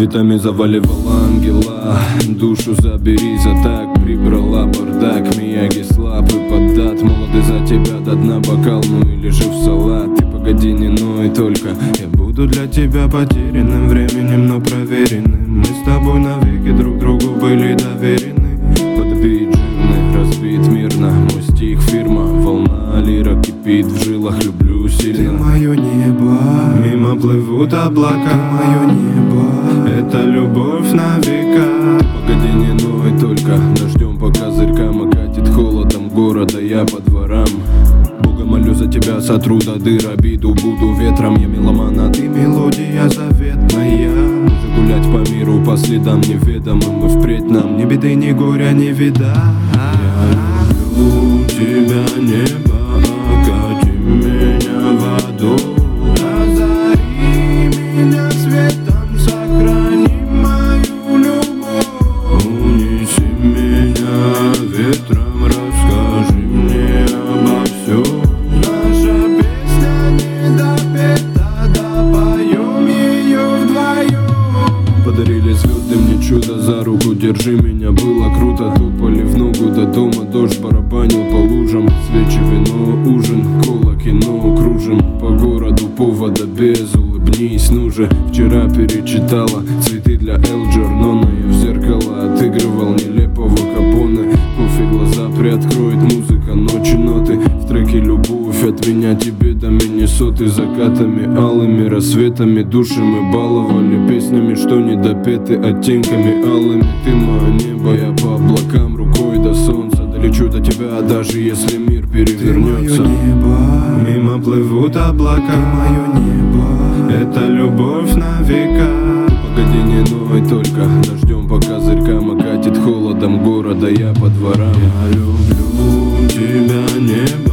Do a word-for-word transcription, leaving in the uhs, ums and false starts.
Цветами заваливала ангела, душу забери за так. Прибрала бардак, Мияги слаб и поддат. Молоды за тебя до дна бокал, ну или же в салат. Ты погоди, не ной только. Я буду для тебя потерянным временем, но проверенным. Мы с тобой навеки друг другу были доверены. Подбит жирный, разбит мирно. Мой стих фирма, волна лира кипит в жилах. Люблю сильно. Ты мое небо, мимо плывут облака. ты мое небо, это любовь на века. Погоди, не ной только. Дождем по козырькам и катит холодом города я по дворам. Бога молю за тебя, сотру до дыр обиду. Буду ветром, я меломан, а ты мелодия заветная. Нужно гулять по миру по следам неведомым. И впредь нам ни беды, ни горя не видать. Я люблю тебя, небо, окати меня водой. Озари меня светом, сохрани мою любовь. Унеси меня ветром, расскажи мне обо всем. Наша песня не допета, допоем ее вдвоем. Подарили звезды мне чудо, за руку держи меня, было круто. Топали в ногу до дома, дождь барабанил по лужам. Свечи, вино, ужин, кола, кино, кружим по городу, повода без, улыбнись, ну же. Вчера перечитала цветы для Элджернона. Я в зеркало отыгрывал нелепого Капоне. Кофе глаза приоткроет, музыка, ночи, ноты. В треке любовь от меня тебе до Миннесоты. Закатами, алыми рассветами души мы баловали. Песнями, что не допеты, оттенками алыми. Ты мое небо, я по облакам, рукой до солнца долечу до тебя, даже если мир перевернется. ты мое небо, мимо плывут облака. ты мое небо, это любовь на века. Погоди, не ной только. Дождем по козырькам и катит холодом города я по дворам. Я люблю тебя, небо.